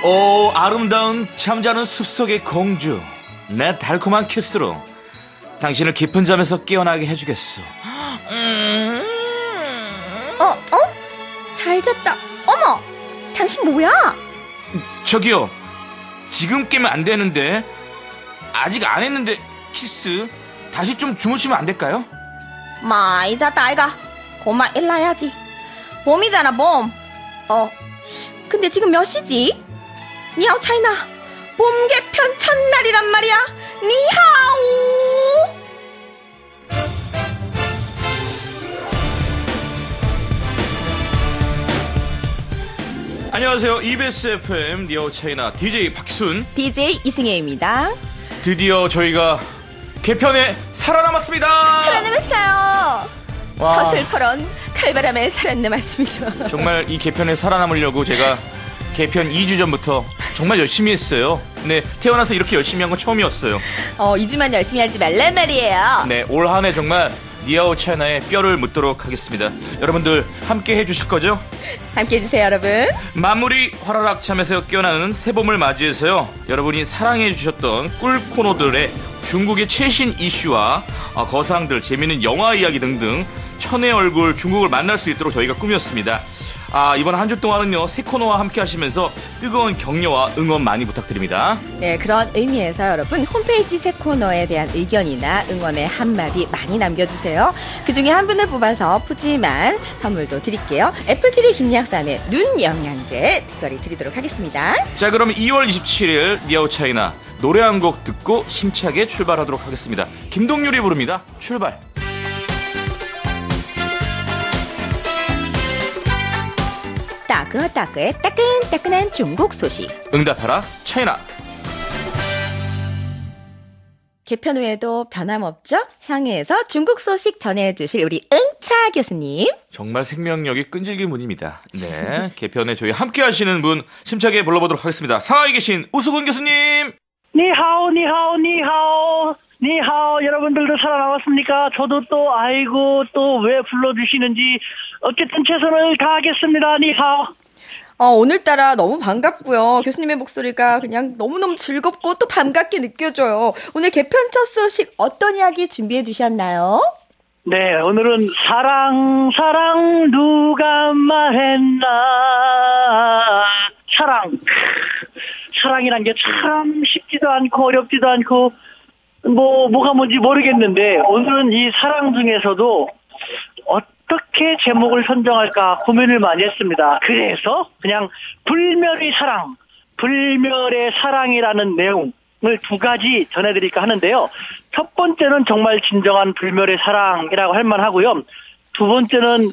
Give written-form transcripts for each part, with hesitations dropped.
오, 아름다운 잠자는 숲속의 공주, 내 달콤한 키스로 당신을 깊은 잠에서 깨어나게 해주겠소. 잘 잤다. 어머, 당신 뭐야? 저기요, 지금 깨면 안 되는데. 아직 안 했는데 키스 다시 좀 주무시면 안 될까요? 많이 잤다 아이가. 고마 일나야지. 봄이잖아 봄. 근데 지금 몇 시지? 니하오 차이나, 봄 개편 첫날이란 말이야. 니하오. 안녕하세요. EBS FM 니하오 차이나 DJ 박희순, DJ 이승혜입니다. 드디어 저희가 개편에 살아남았습니다. 살아남았어요. 와. 서슬퍼런 칼바람에 살아남았습니다. 정말 이 개편에 살아남으려고 제가 개편 2주 전부터 정말 열심히 했어요. 네, 태어나서 이렇게 열심히 한 건 처음이었어요. 2주만 열심히 하지 말란 말이에요. 네, 올 한 해 정말 니하오 차이나의 뼈를 묻도록 하겠습니다. 여러분들 함께 해주실 거죠? 함께 해주세요 여러분. 마무리 화라락 잠에서 깨어나는 새봄을 맞이해서요, 여러분이 사랑해 주셨던 꿀 코너들의 중국의 최신 이슈와 거상들, 재미있는 영화 이야기 등등 천의 얼굴 중국을 만날 수 있도록 저희가 꾸몄습니다. 이번 한 주 동안은요, 새 코너와 함께 하시면서 뜨거운 격려와 응원 많이 부탁드립니다. 네, 그런 의미에서 여러분 홈페이지 새 코너에 대한 의견이나 응원의 한마디 많이 남겨주세요. 그중에 한 분을 뽑아서 푸짐한 선물도 드릴게요. 애플트리 김약산의 눈 영양제 특별히 드리도록 하겠습니다. 자, 그럼 2월 27일 니하오 차이나 노래 한 곡 듣고 심차게 출발하도록 하겠습니다. 김동률이 부릅니다. 출발. 따끈따끈의 따끈따끈한 중국 소식. 응답하라 차이나. 개편 후에도 변함없죠? 상해에서 중국 소식 전해주실 우리 응차 교수님. 정말 생명력이 끈질긴 분입니다. 네, 개편에 저희 함께 하시는 분 심차게 불러보도록 하겠습니다. 상하이 계신 우수근 교수님. 니하오 니하오 니하오 니하오. 여러분들도 살아남았습니까? 저도 또 아이고 또 왜 불러주시는지 어쨌든 최선을 다하겠습니다. 니하오. 오늘따라 너무 반갑고요. 교수님의 목소리가 그냥 너무너무 즐겁고 또 반갑게 느껴져요. 오늘 개편 첫 소식 어떤 이야기 준비해 주셨나요? 네, 오늘은 사랑 누가 말했나. 사랑이란 게 참 쉽지도 않고 어렵지도 않고 뭐가 뭔지 모르겠는데, 오늘은 이 사랑 중에서도 어떻게 제목을 선정할까 고민을 많이 했습니다. 그래서 그냥 불멸의 사랑이라는 내용을 두 가지 전해드릴까 하는데요. 첫 번째는 정말 진정한 불멸의 사랑이라고 할 만하고요. 두 번째는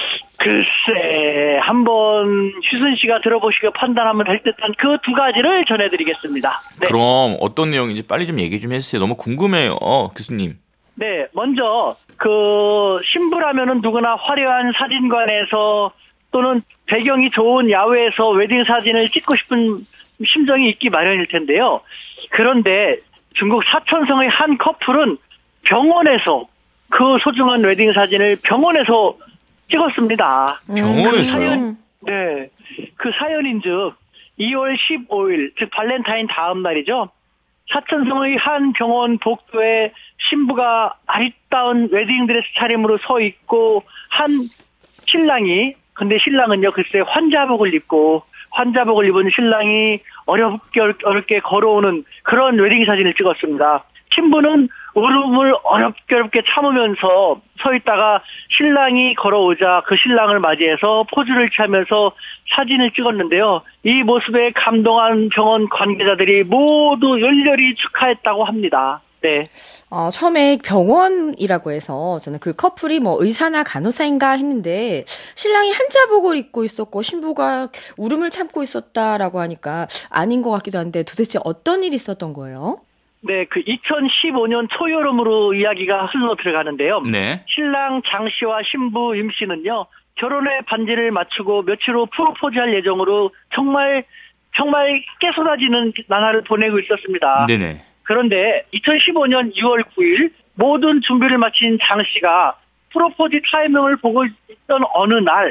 글쎄 한번 휴순 씨가 들어보시고 판단하면 될 듯한 그 두 가지를 전해드리겠습니다. 네. 그럼 어떤 내용인지 빨리 좀 얘기 좀 해주세요. 너무 궁금해요, 교수님. 네, 먼저 신부라면은 누구나 화려한 사진관에서 또는 배경이 좋은 야외에서 웨딩 사진을 찍고 싶은 심정이 있기 마련일 텐데요. 그런데 중국 사천성의 한 커플은 병원에서 그 소중한 웨딩 사진을 병원에서 찍었습니다. 병원에서요? 네, 그 사연인즉 2월 15일, 즉 발렌타인 다음 날이죠. 사천성의 한 병원 복도에 신부가 아리따운 웨딩드레스 차림으로 서 있고, 한 신랑이, 근데 신랑은요, 글쎄 환자복을 입은 신랑이 어렵게 걸어오는 그런 웨딩 사진을 찍었습니다. 신부는 울음을 어렵게 참으면서 서 있다가 신랑이 걸어오자 그 신랑을 맞이해서 포즈를 취하면서 사진을 찍었는데요. 이 모습에 감동한 병원 관계자들이 모두 열렬히 축하했다고 합니다. 네. 처음에 병원이라고 해서 저는 그 커플이 의사나 간호사인가 했는데, 신랑이 한자복을 입고 있었고 신부가 울음을 참고 있었다라고 하니까 아닌 것 같기도 한데, 도대체 어떤 일이 있었던 거예요? 네, 2015년 초여름으로 이야기가 흘러 들어가는데요. 네. 신랑 장 씨와 신부 임 씨는요, 결혼의 반지를 맞추고 며칠 후 프로포즈할 예정으로 정말 깨쏟아지는 나날을 보내고 있었습니다. 네네. 그런데 2015년 6월 9일 모든 준비를 마친 장 씨가 프로포즈 타이밍을 보고 있던 어느 날,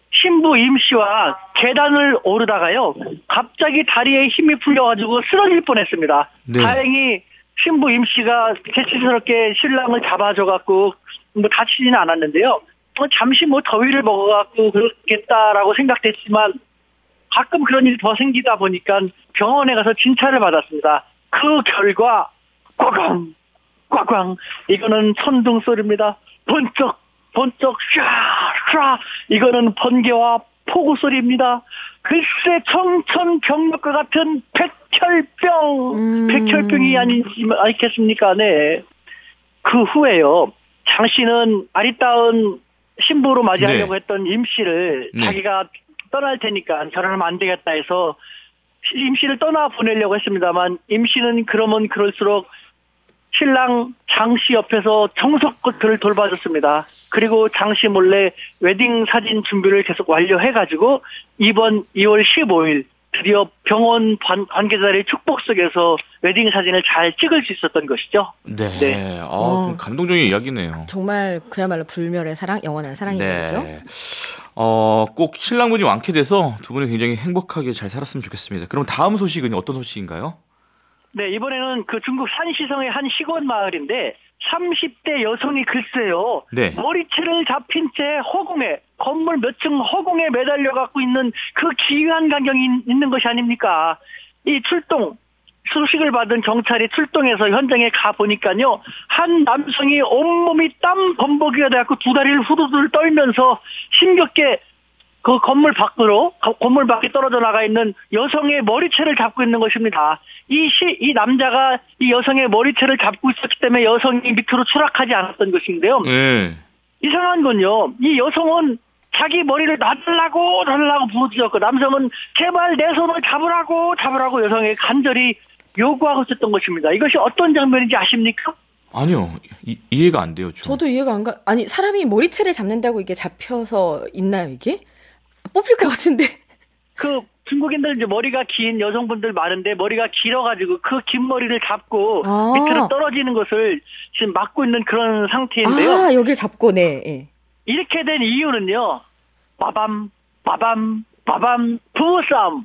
신부 임 씨와 계단을 오르다가요. 갑자기 다리에 힘이 풀려가지고 쓰러질 뻔했습니다. 네. 다행히 신부 임 씨가 재치스럽게 신랑을 잡아줘갖고 뭐 다치지는 않았는데요. 잠시 뭐 더위를 먹어갖고 그렇겠다라고 생각됐지만 가끔 그런 일이 더 생기다 보니까 병원에 가서 진찰을 받았습니다. 그 결과 꽝꽝 꽝꽝 이거는 천둥 소리입니다. 번쩍 샤 이거는 번개와 폭우 소리입니다. 글쎄 청천벽력과 같은 백혈병이 아닌지 알겠습니까? 네. 그 후에요. 장씨는 아리따운 신부로 맞이하려고 했던 임 씨를 자기가 떠날 테니까 결혼하면 안 되겠다 해서 임 씨를 떠나 보내려고 했습니다만 임 씨는 그러면 그럴수록 신랑 장 씨 옆에서 정성껏 그를 돌봐줬습니다. 그리고 장 씨 몰래 웨딩 사진 준비를 계속 완료해가지고 이번 2월 15일 드디어 병원 관계자의 축복 속에서 웨딩 사진을 잘 찍을 수 있었던 것이죠. 네. 네. 좀 감동적인 이야기네요. 정말 그야말로 불멸의 사랑, 영원한 사랑인 거죠. 꼭 신랑분이 완쾌돼서 두 분이 굉장히 행복하게 잘 살았으면 좋겠습니다. 그럼 다음 소식은 어떤 소식인가요? 네, 이번에는 그 중국 산시성의 한 시골 마을인데 30대 여성이 글쎄요. 네. 머리채를 잡힌 채 허공에 건물 몇 층 허공에 매달려 갖고 있는 그 기이한 광경이 있는 것이 아닙니까? 이 소식을 받은 경찰이 출동해서 현장에 가 보니까요. 한 남성이 온몸이 땀 범벅이가 돼갖고 두 다리를 후두들 떨면서 힘겹게 그 건물 밖에 떨어져 나가 있는 여성의 머리채를 잡고 있는 것입니다. 이 남자가 이 여성의 머리채를 잡고 있었기 때문에 여성이 밑으로 추락하지 않았던 것인데요. 이상한 건요. 이 여성은 자기 머리를 놔달라고 부르짖었고 남성은 제발 내 손을 잡으라고 여성에게 간절히 요구하고 있었던 것입니다. 이것이 어떤 장면인지 아십니까? 아니요. 이해가 안 돼요. 저도 이해가 안 가. 아니 사람이 머리채를 잡는다고 이게 잡혀서 있나요 이게? 뽑힐 것 같은데. 그 중국인들 이제 머리가 긴 여성분들 많은데 머리가 길어가지고 그 긴 머리를 잡고 밑으로 떨어지는 것을 지금 막고 있는 그런 상태인데요. 여길 잡고 네. 이렇게 된 이유는요. 빠밤 부부싸움.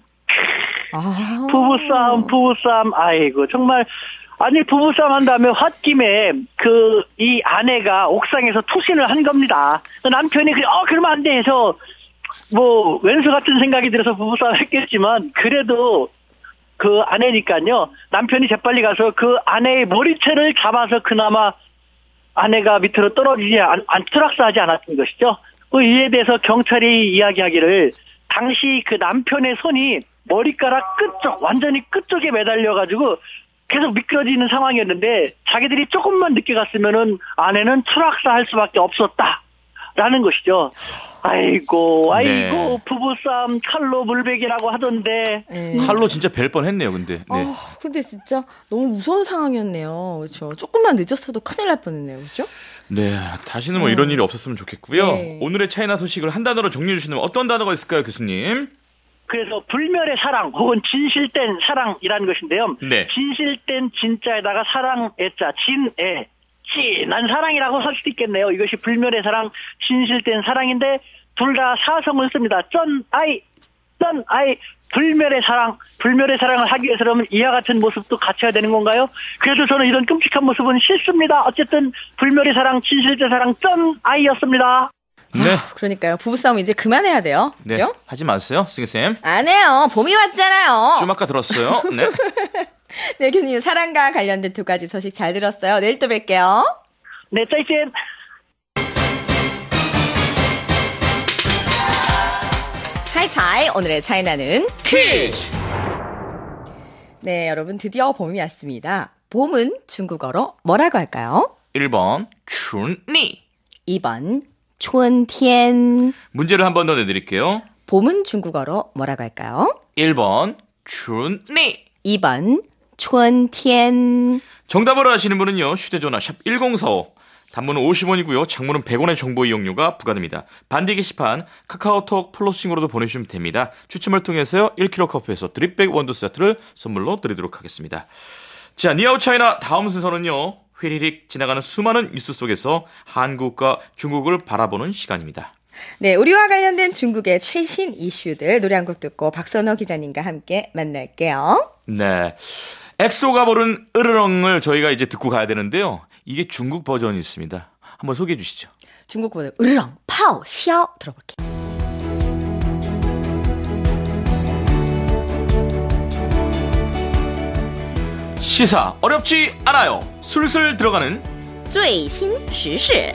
부부싸움. 아이고 정말 아니 부부싸움 한 다음에 홧김에 이 아내가 옥상에서 투신을 한 겁니다. 남편이 그러면 안 돼 해서 뭐 왼수 같은 생각이 들어서 부부싸움 했겠지만 그래도 그 아내니까요. 남편이 재빨리 가서 그 아내의 머리채를 잡아서 그나마 아내가 밑으로 떨어지지 추락사하지 않았던 것이죠. 이에 대해서 경찰이 이야기하기를 당시 그 남편의 손이 머리카락 완전히 끝쪽에 매달려가지고 계속 미끄러지는 상황이었는데 자기들이 조금만 늦게 갔으면은 아내는 추락사할 수밖에 없었다라는 것이죠. 아이고 네. 부부싸움 칼로 물베기라고 하던데. 칼로 진짜 뵐 뻔했네요, 근데. 네. 근데 진짜 너무 무서운 상황이었네요. 그렇죠. 조금만 늦었어도 큰일 날 뻔했네요, 그렇죠? 네, 다시는 뭐 이런 일이 없었으면 좋겠고요. 네. 오늘의 차이나 소식을 한 단어로 정리해 주시면 어떤 단어가 있을까요, 교수님? 그래서 불멸의 사랑 혹은 진실된 사랑이라는 것인데요. 네. 진실된 진자에다가 사랑 애자 진애. 진한 사랑이라고 설 수도 있겠네요. 이것이 불멸의 사랑, 진실된 사랑인데 둘 다 사성을 씁니다. 쩐아이, 불멸의 사랑을 하기 위해서라면 이와 같은 모습도 갖춰야 되는 건가요? 그래서 저는 이런 끔찍한 모습은 싫습니다. 어쨌든 불멸의 사랑, 진실된 사랑, 쩐아이였습니다. 네. 그러니까요. 부부싸움 이제 그만해야 돼요. 네. 그죠? 하지 마세요, 승희쌤. 안 해요. 봄이 왔잖아요. 좀 아까 들었어요. 네. 네, 교수님 사랑과 관련된 두 가지 소식 잘 들었어요. 내일 또 뵐게요. 네, 짜이젠. 차이차이 오늘의 차이나는 퀴즈. 네, 여러분 드디어 봄이 왔습니다. 봄은 중국어로 뭐라고 할까요? 1번 춘니 2번 춘티엔. 문제를 한 번 더 내드릴게요. 봄은 중국어로 뭐라고 할까요? 1번 춘니 2번 춘티엔. 정답을 아시는 분은요. 휴대전화 샵 1045 단문은 50원이고요. 장문은 100원의 정보 이용료가 부과됩니다. 반디 게시판 카카오톡 플러싱으로도 보내주시면 됩니다. 추첨을 통해서요. 1kg 커피에서 드립백 원두 세트를 선물로 드리도록 하겠습니다. 자, 니아우 차이나 다음 순서는요. 휘리릭 지나가는 수많은 뉴스 속에서 한국과 중국을 바라보는 시간입니다. 네, 우리와 관련된 중국의 최신 이슈들 노래 한 곡 듣고 박선호 기자님과 함께 만날게요. 네. 엑소가 부른 으르렁을 저희가 이제 듣고 가야 되는데요. 이게 중국 버전이 있습니다. 한번 소개해 주시죠. 중국 버전 으르렁 파오 샤오 들어볼게요. 시사 어렵지 않아요. 술술 들어가는 最新时事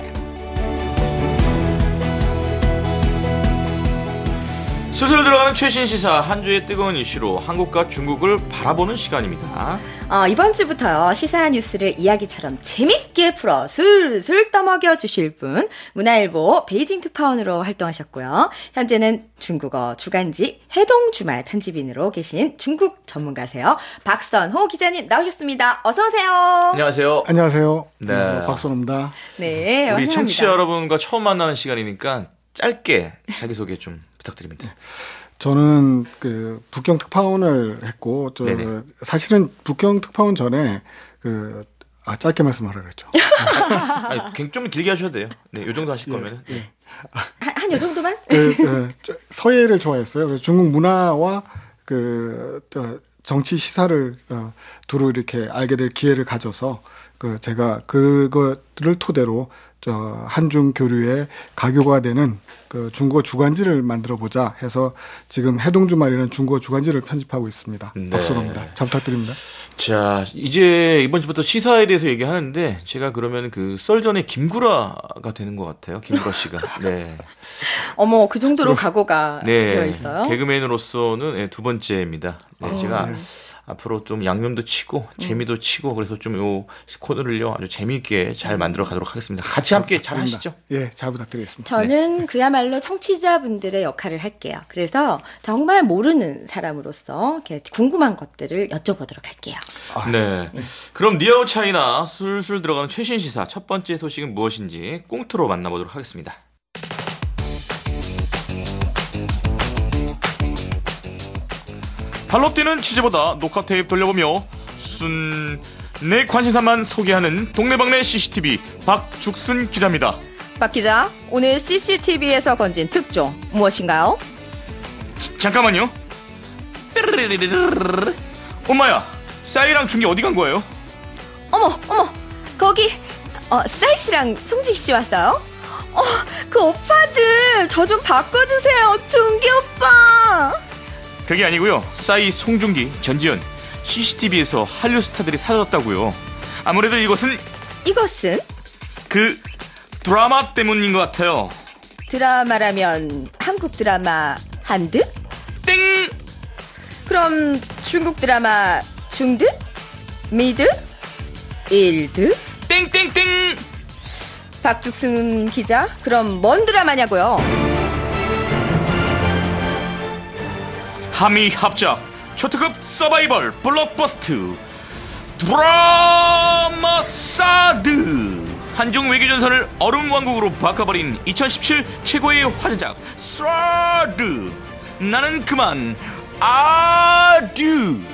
술술 들어가는 최신 시사 한 주의 뜨거운 이슈로 한국과 중국을 바라보는 시간입니다. 이번 주부터요. 시사 뉴스를 이야기처럼 재밌게 풀어 술술 떠먹여 주실 분 문화일보 베이징 특파원으로 활동하셨고요. 현재는 중국어 주간지 해동주말 편집인으로 계신 중국 전문가세요. 박선호 기자님 나오셨습니다. 어서 오세요. 안녕하세요. 안녕하세요. 네. 박선호입니다. 네, 우리 환영합니다. 청취자 여러분과 처음 만나는 시간이니까 짧게 자기소개 좀 부탁드립니다. 저는 그 북경 특파원을 했고, 네네. 사실은 북경 특파원 전에 짧게 말씀하라 그랬죠. 아니, 좀 길게 하셔도 돼요. 네, 요 정도 하실 거면은. 네. 한 요 정도만? 서예를 좋아했어요. 그래서 중국 문화와 정치 시사를 두루 이렇게 알게 될 기회를 가져서 제가 그것을 토대로 한중 교류의 가교가 되는 중국어 주간지를 만들어 보자 해서 지금 해동주말에는 중국어 주간지를 편집하고 있습니다. 네. 박선호입니다. 잘 부탁드립니다. 자, 이제 이번 주부터 시사에 대해서 얘기하는데 제가 그러면 그 썰 전에 김구라가 되는 것 같아요. 김구라 씨가. 네. 어머, 그 정도로 각오가 네. 되어 있어요? 개그맨으로서는 두 번째입니다. 네, 제가 앞으로 좀 양념도 치고 재미도 치고 그래서 좀 요 코너를요 아주 재미있게 잘 만들어 가도록 하겠습니다. 같이 함께 잘 하시죠. 예, 잘 부탁드리겠습니다. 저는 그야말로 청취자분들의 역할을 할게요. 그래서 정말 모르는 사람으로서 이렇게 궁금한 것들을 여쭤보도록 할게요. 네. 그럼 니아오 차이나 술술 들어가는 최신 시사 첫 번째 소식은 무엇인지 꽁트로 만나보도록 하겠습니다. 발로 뛰는 취재보다 녹화 테이프 돌려보며 내 관심사만 소개하는 동네방네 CCTV 박죽순 기자입니다. 박 기자, 오늘 CCTV에서 건진 특종 무엇인가요? 잠깐만요. 엄마야, 싸이랑 준기 어디 간 거예요? 어머, 거기 싸이 씨랑 송진 씨 왔어요? 그 오빠들 저 좀 바꿔주세요, 준기 오빠. 그게 아니고요. 싸이, 송중기, 전지현 CCTV에서 한류 스타들이 사라졌다고요. 아무래도 이것은 그 드라마 때문인 것 같아요. 드라마라면 한국 드라마 한드? 땡! 그럼 중국 드라마 중드? 미드? 일드? 땡땡땡! 박죽순 기자, 그럼 뭔 드라마냐고요? 한미 합작 초특급 서바이벌 블록버스트 드라마 사드. 한중 외교전선을 얼음왕국으로 바꿔버린 2017 최고의 화제작 사드. 나는 그만 아듀.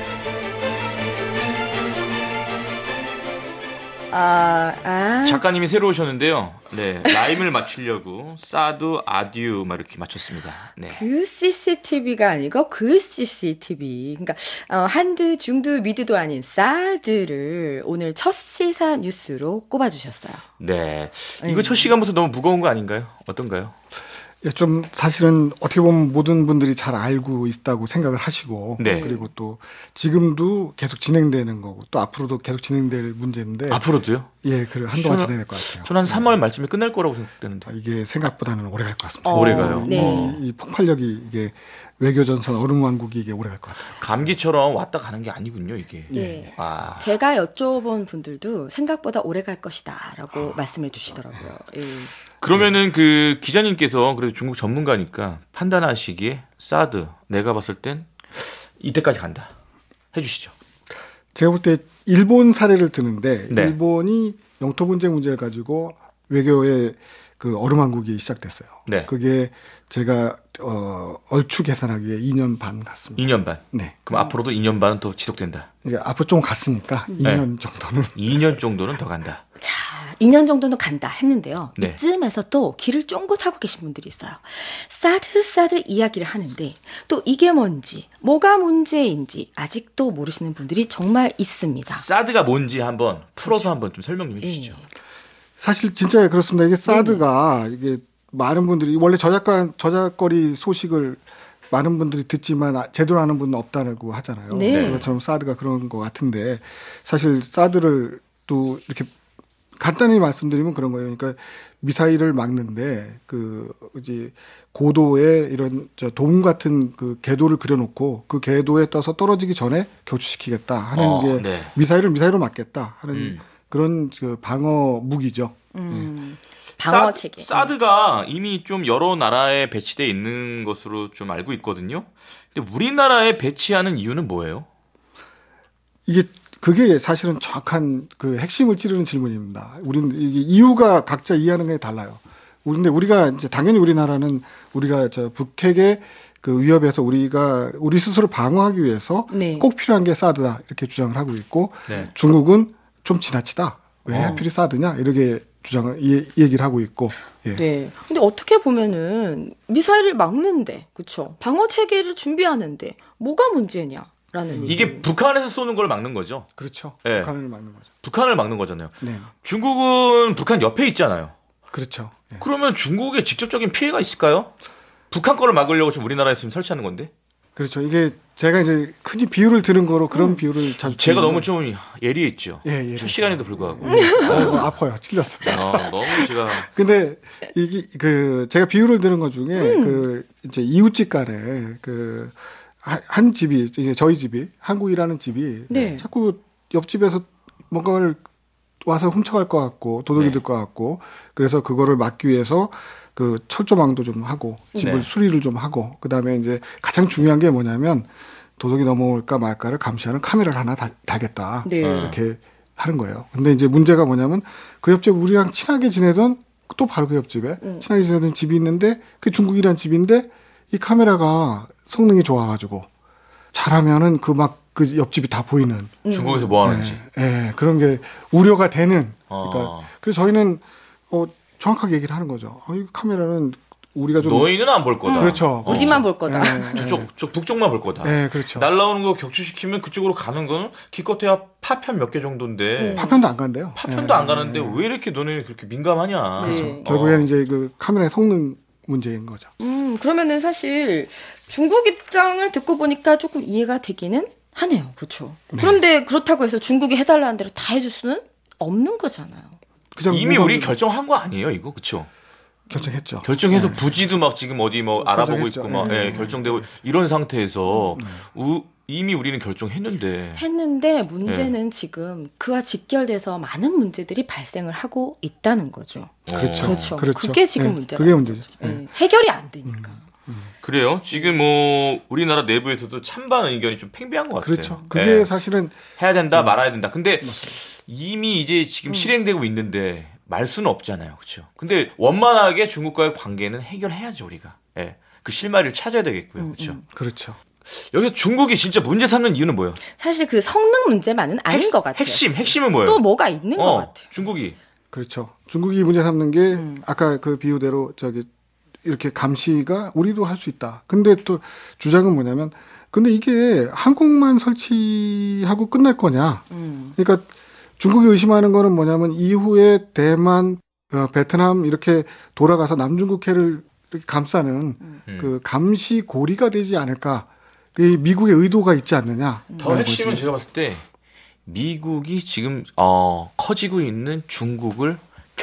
작가님이 새로 오셨는데요. 네, 라임을 맞추려고 사드 아듀 막 이렇게 맞췄습니다. 네. 그 CCTV가 아니고 그 CCTV. 그러니까 한드, 중드, 미드도 아닌 사드를 오늘 첫 시사 뉴스로 꼽아주셨어요. 네, 이거 첫 시간부터 너무 무거운 거 아닌가요? 어떤가요? 예, 좀 사실은 어떻게 보면 모든 분들이 잘 알고 있다고 생각을 하시고 네. 그리고 또 지금도 계속 진행되는 거고 또 앞으로도 계속 진행될 문제인데 앞으로도요? 예, 한동안 진행될 것 같아요. 저는 한 3월 말쯤에 끝날 거라고 생각되는데. 이게 생각보다는 오래 갈 것 같습니다. 오래 가요? 네. 이 폭발력이 이게 외교전선 얼음왕국이 이게 오래 갈 것 같아요. 감기처럼 왔다 가는 게 아니군요, 이게. 예. 아. 제가 여쭤본 분들도 생각보다 오래 갈 것이다라고 말씀해 주시더라고요. 예. 그러면은 그 기자님께서 그래도 중국 전문가니까 판단하시기에 사드 내가 봤을 땐 이때까지 간다 해주시죠. 제가 볼 때 일본 사례를 드는데 네. 일본이 영토 분쟁 문제를 가지고 외교의 그 얼음왕국이 시작됐어요. 네. 그게 제가 얼추 계산하기에 2년 반 갔습니다. 2년 반. 네. 그럼 앞으로도 2년 반은 또 지속된다. 이제 앞으로 좀 갔으니까 2년 정도는. 2년 정도는 더 간다. 자, 2년 정도는 간다 했는데요. 네. 이쯤에서 또 길을 쫑긋 하고 계신 분들이 있어요. 사드 이야기를 하는데 또 이게 뭔지, 뭐가 문제인지 아직도 모르시는 분들이 정말 있습니다. 사드가 뭔지 한번 풀어서 한번 좀 설명 좀 해주시죠. 사실 진짜 그렇습니다. 이게 사드가 이게 많은 분들이 원래 저작거리 소식을 많은 분들이 듣지만 제대로 아는 분은 없다고 하잖아요. 네. 그것처럼 사드가 그런 것 같은데 사실 사드를 또 이렇게 간단히 말씀드리면 그런 거예요. 그러니까 미사일을 막는데 그 이제 고도의 이런 돔 같은 그 궤도를 그려놓고 그 궤도에 떠서 떨어지기 전에 교추시키겠다 하는 게 네. 미사일로 막겠다 하는 그런 그 방어 무기죠. 방어 체계. 사드가 이미 좀 여러 나라에 배치되어 있는 것으로 좀 알고 있거든요. 근데 우리나라에 배치하는 이유는 뭐예요? 그게 사실은 정확한 그 핵심을 찌르는 질문입니다. 우리는 이게 이유가 각자 이해하는 게 달라요. 근데 우리가 이제 당연히 우리나라는 우리가 북핵의 그 위협에서 우리 스스로 방어하기 위해서 네. 꼭 필요한 게 사드다 이렇게 주장을 하고 있고 네. 중국은 좀 지나치다. 왜 하필이 사드냐 이렇게 주장을 얘기를 하고 있고. 예. 네. 근데 어떻게 보면은 미사일을 막는데, 그렇죠? 방어 체계를 준비하는데 뭐가 문제냐라는 이게 북한에서 쏘는 걸 막는 거죠. 그렇죠. 네. 북한을 막는 거죠. 북한을 막는 거잖아요. 네. 중국은 북한 옆에 있잖아요. 그렇죠. 예. 그러면 중국에 직접적인 피해가 있을까요? 북한 거를 막으려고 지금 우리나라에 지금 설치하는 건데. 그렇죠. 이게 제가 이제 흔히 비유를 드는 거로 그런 비유를 자주 제가 드리는데 너무 좀 예리해 있죠. 예, 첫 시간에도 불구하고. 아파요. 찔렸어요. 너무 제가 근데 이게 제가 비유를 드는 것 중에 이제 이웃집 간에 한 집이 이제 저희 집이 한국이라는 집이 네. 자꾸 옆집에서 뭔가를 와서 훔쳐갈 것 같고 도둑이 네. 들 것 같고 그래서 그거를 막기 위해서 그 철조망도 좀 하고 집을 네. 수리를 좀 하고 그다음에 이제 가장 중요한 게 뭐냐면 도둑이 넘어올까 말까를 감시하는 카메라를 하나 달겠다. 네. 이렇게 하는 거예요. 근데 이제 문제가 뭐냐면 그 옆집 우리랑 친하게 지내던 또 바로 그 옆집에 친하게 지내던 집이 있는데 그게 중국이란 집인데 이 카메라가 성능이 좋아가지고 잘하면은 그 옆집이 다 보이는 중국에서 뭐 하는지. 예, 그런 게 우려가 되는. 그러니까 그래서 저희는 정확하게 얘기를 하는 거죠. 이 카메라는 우리가 좀 너희는 안 볼 거다. 그렇죠. 우리만 볼 거다. 저 북쪽만 볼 거다. 네, 그렇죠. 날라오는 거 격추시키면 그쪽으로 가는 거는 기껏해야 파편 몇 개 정도인데 파편도 안 간대요. 파편도 안 가는데 왜 이렇게 너네는 그렇게 민감하냐. 네. 결국에는 이제 그 카메라의 성능 문제인 거죠. 그러면은 사실 중국 입장을 듣고 보니까 조금 이해가 되기는 하네요. 그렇죠. 그런데 그렇다고 해서 중국이 해달라는 대로 다 해줄 수는 없는 거잖아요. 이미 우리 결정한 거 아니에요, 이거? 그렇죠? 결정했죠. 결정해서 부지도 막 지금 어디 뭐 알아보고 결정했죠. 있고 막 결정되고 이런 상태에서 이미 우리는 결정했는데. 했는데 문제는 지금 그와 직결돼서 많은 문제들이 발생을 하고 있다는 거죠. 그렇죠. 그렇죠. 그게 지금 네, 문제가. 그게 문제죠. 해결이 안 되니까. 그래요? 지금 뭐 우리나라 내부에서도 찬반 의견이 좀 팽배한 것 같아요. 그렇죠. 그게 사실은 해야 된다 말아야 된다. 근데 이미 이제 지금 실행되고 있는데 말 수는 없잖아요. 그렇죠? 근데 원만하게 중국과의 관계는 해결해야죠, 우리가. 예. 그 실마리를 찾아야 되겠고요. 그렇죠? 그렇죠. 여기서 중국이 진짜 문제 삼는 이유는 뭐예요? 사실 그 성능 문제만은 아닌 것 같아요. 핵심은 뭐예요? 또 뭐가 있는 것 같아요. 중국이. 그렇죠. 중국이 문제 삼는 게 아까 그 비유대로 이렇게 감시가 우리도 할 수 있다. 근데 또 주장은 뭐냐면 근데 이게 한국만 설치하고 끝날 거냐. 그러니까 중국이 의심하는 거는 뭐냐면 이후에 대만, 베트남 이렇게 돌아가서 남중국해를 이렇게 감싸는 그 감시 고리가 되지 않을까. 그 미국의 의도가 있지 않느냐. 더 핵심은 제가 봤을 때 미국이 지금 커지고 있는 중국을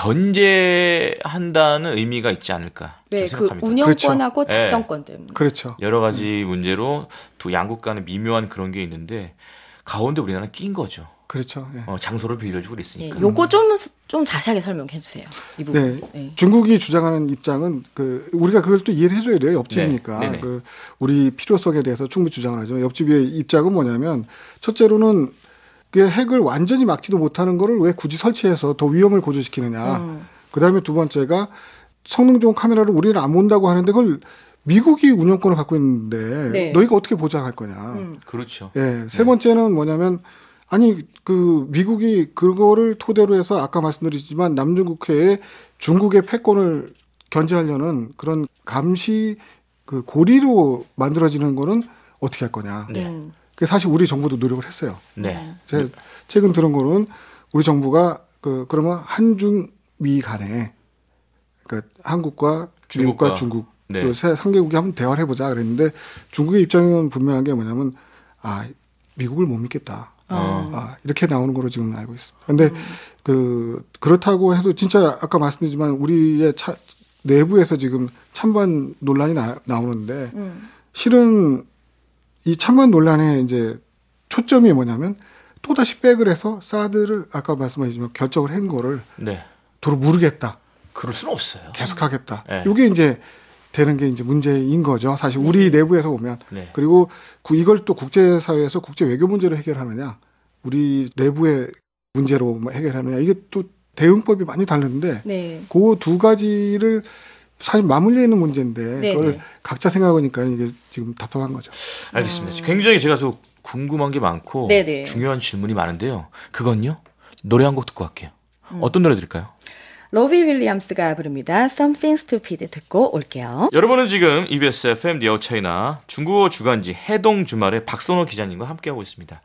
견제한다는 의미가 있지 않을까 네, 생각합니다. 그 운영권하고 그렇죠. 작전권 때문에. 그렇죠. 여러 가지 문제로 두 양국 간에 미묘한 그런 게 있는데 가운데 우리나라는 낀 거죠. 그렇죠. 예. 장소를 빌려주고 있으니까. 요거 좀 자세하게 설명해 주세요. 이 부분. 네. 중국이 주장하는 입장은 우리가 그걸 또 이해를 해줘야 돼요. 옆집이니까. 네. 우리 필요성에 대해서 충분히 주장을 하지만 옆집의 입장은 뭐냐면 첫째로는 그 핵을 완전히 막지도 못하는 거를 왜 굳이 설치해서 더 위험을 고조시키느냐. 그다음에 두 번째가 성능 좋은 카메라를 우리는 안 본다고 하는데 그걸 미국이 운영권을 갖고 있는데 너희가 어떻게 보장할 거냐. 그렇죠. 예. 세 번째는 뭐냐면 아니 그 미국이 그거를 토대로 해서 아까 말씀드렸지만 남중국해에 중국의 패권을 견제하려는 그런 감시 그 고리로 만들어지는 거는 어떻게 할 거냐. 네. 그 사실 우리 정부도 노력을 했어요. 네. 제가 최근 들은 거는 우리 정부가 그러면 한중미 간에 그러니까 한국과 미국과 중국 네. 그 3개국이 한번 대화를 해보자 그랬는데 중국의 입장은 분명한 게 뭐냐면 미국을 못 믿겠다. 이렇게 나오는 거로 지금 알고 있습니다. 그런데 그렇다고 해도 진짜 아까 말씀드렸지만 우리의 내부에서 지금 찬반 논란이 나오는데 실은 이 찬반 논란의 이제 초점이 뭐냐면 또다시 백을 해서 사드를 아까 말씀하셨지만 결정을 한 거를 네. 도로 모르겠다. 그럴 수는 없어요. 계속하겠다. 네. 이게 이제 되는 게 이제 문제인 거죠. 사실 우리 내부에서 보면. 네. 그리고 이걸 또 국제사회에서 국제 외교 문제로 해결하느냐, 우리 내부의 문제로 해결하느냐, 이게 또 대응법이 많이 다른데, 네. 그 두 가지를 사실 맞물려 있는 문제인데, 네, 그걸 네. 각자 생각하니까 이게 지금 답답한 거죠. 알겠습니다. 굉장히 제가 또 궁금한 게 많고 네네. 중요한 질문이 많은데요. 그건요. 노래 한 곡 듣고 갈게요. 어떤 노래 들을까요? 로비 윌리엄스가 부릅니다. Something Stupid 듣고 올게요. 여러분은 지금 EBS FM 니어 차이나 중국어 주간지 해동 주말에 박선호 기자님과 함께하고 있습니다.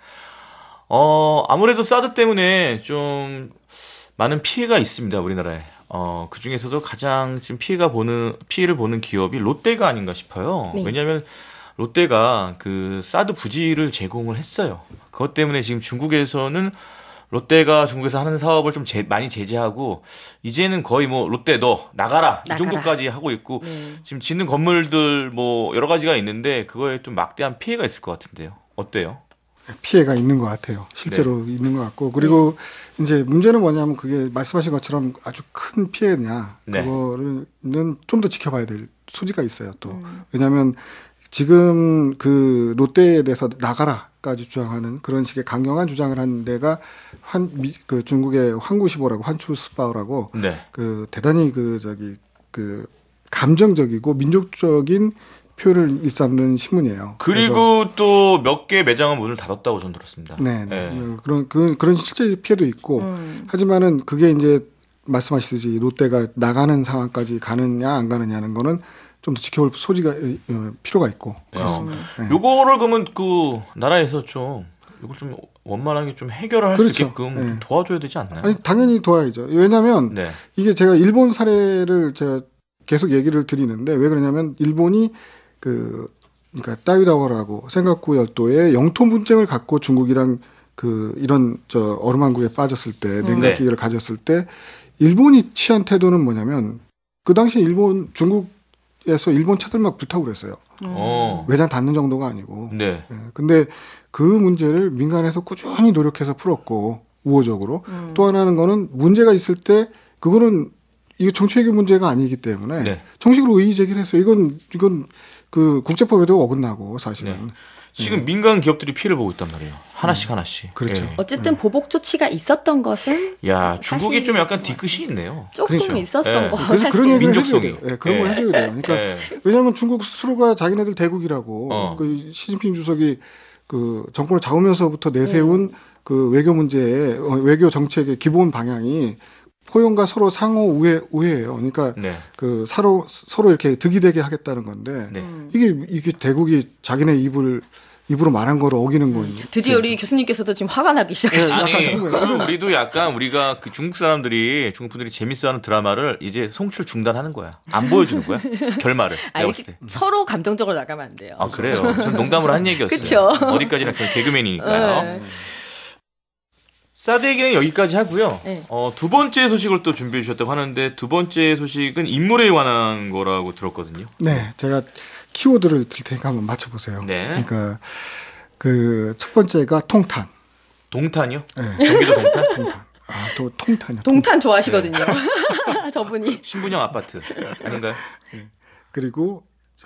아무래도 사드 때문에 좀 많은 피해가 있습니다, 우리나라에. 그 중에서도 가장 지금 피해를 보는 기업이 롯데가 아닌가 싶어요. 네. 왜냐하면 롯데가 그 사드 부지를 제공을 했어요. 그것 때문에 지금 중국에서는 롯데가 중국에서 하는 사업을 좀 많이 제재하고 이제는 거의 뭐 롯데 너 나가라 이 정도까지 하고 있고 지금 짓는 건물들 뭐 여러 가지가 있는데 그거에 좀 막대한 피해가 있을 것 같은데요. 어때요? 피해가 있는 것 같아요. 실제로 있는 것 같고. 그리고 이제 문제는 뭐냐면 그게 말씀하신 것처럼 아주 큰 피해냐. 네. 그거는 좀 더 지켜봐야 될 소지가 있어요. 또. 왜냐하면 지금 그 롯데에 대해서 나가라까지 주장하는 그런 식의 강경한 주장을 한 데가 그 중국의 환구시보라고 환추스바오라고 네. 그 대단히 감정적이고 민족적인 표를 일삼는 신문이에요. 그리고 또 몇 개 매장은 문을 닫았다고 전 들었습니다. 네. 그런 실제 피해도 있고 하지만은 그게 이제 말씀하시듯이 롯데가 나가는 상황까지 가느냐 안 가느냐는 거는 좀 더 지켜볼 소지가 필요가 있고 그렇습니다. 네. 요거를 그러면 그 나라에서 좀 이걸 좀 원만하게 좀 해결을 할 수 그렇죠. 있게끔 네. 좀 도와줘야 되지 않나요? 아니 당연히 도와야죠. 왜냐하면 네. 이게 제가 일본 사례를 제가 계속 얘기를 드리는데 왜 그러냐면 일본이 그러니까 따유다와라고 센가쿠 열도의 영토 분쟁을 갖고 중국이랑 이런 얼음왕국에 빠졌을 때 냉각기를 가졌을 때 일본이 취한 태도는 뭐냐면 그 당시 중국에서 일본 차들 막 불타고 그랬어요. 매장 닫는 정도가 아니고. 네. 근데 그 문제를 민간에서 꾸준히 노력해서 풀었고 우호적으로. 또 하나는 거는 문제가 있을 때 그거는 이게 정치 해결 문제가 아니기 때문에 네. 정식으로 이의 제기를 했어요. 이건 그 국제법에도 어긋나고 사실은. 네. 지금 민간 기업들이 피해를 보고 있단 말이에요. 하나씩 하나씩. 그렇죠. 예. 어쨌든 보복 조치가 있었던 것은 야, 중국이 사실 좀 약간 뒤끝이 있네요. 조금 그렇죠. 있었던 네. 거. 그래서 사실. 그런 얘기를 민족성이. 해줘야 돼요. 네, 그런 걸 해줘야 돼요. 그러니까 예. 왜냐하면 중국 스스로가 자기네들 대국이라고 그 시진핑 주석이 그 정권을 잡으면서부터 내세운 그 외교 문제의 외교 정책의 기본 방향이 포용과 서로 상호 우회예요. 그러니까 그 서로 이렇게 득이 되게 하겠다는 건데 이게 대국이 자기네 입으로 말한 거를 어기는 거예요. 드디어 우리 교수님께서도 지금 화가 나기 시작했어요. 아니, 그럼 우리도 약간 우리가 그 중국 분들이 재밌어하는 드라마를 이제 송출 중단하는 거야. 안 보여주는 거야. 결말을. 아, 내가 이렇게 봤을 때. 서로 감정적으로 나가면 안 돼요. 아, 그래요. 전 농담으로 한 얘기였어요. 그쵸. 어디까지나 저는 개그맨이니까요. 네. 사드 얘기는 여기까지 하고요. 네. 두 번째 소식을 또 준비해 주셨다고 하는데 두 번째 소식은 인물에 관한 거라고 들었거든요. 네, 제가 키워드를 드릴 테니까 한번 맞춰보세요. 네. 그러니까 그 첫 번째가 통탄. 동탄이요? 네. 경기도 동탄? 통탄. 또 통탄이요. 동탄 좋아하시거든요. 저분이. 신분형 아파트 아닌가요? 그리고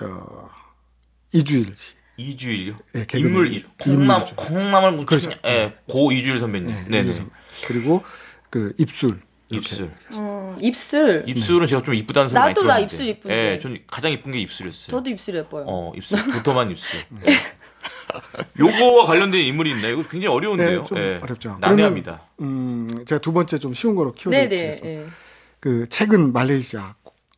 이주일. 이주일요? 네, 인물 콩나물 뭉친 그렇죠. 고 이주일 선배님. 네. 그리고 그 입술. 입술. 입술. 은 제가 좀 이쁘다는 소리 많이 나도 들었는데. 나 입술 이쁜데. 네, 전 가장 이쁜 게 입술이었어요. 저도 입술 예뻐요. 입술 도톰한 입술. 네. 요거와 관련된 인물이 있나요? 이거 굉장히 어려운데요. 네, 좀 어렵죠. 난해합니다. 제가 두 번째 좀 쉬운 거로 키워드리겠습니다. 네네. 그 최근 말레이시아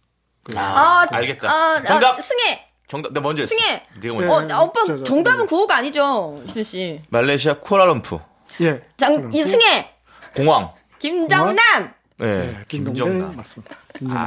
알겠다. 정답. 승혜. 정답. 나 먼저 했어. 승혜. 네가 먼저. 오빠 정답은 구호가 아니죠, 이순 씨. 말레이시아 쿠알라룸푸. 예. 이승혜. 공항. 김정남. 네, 김정남. 맞습니다.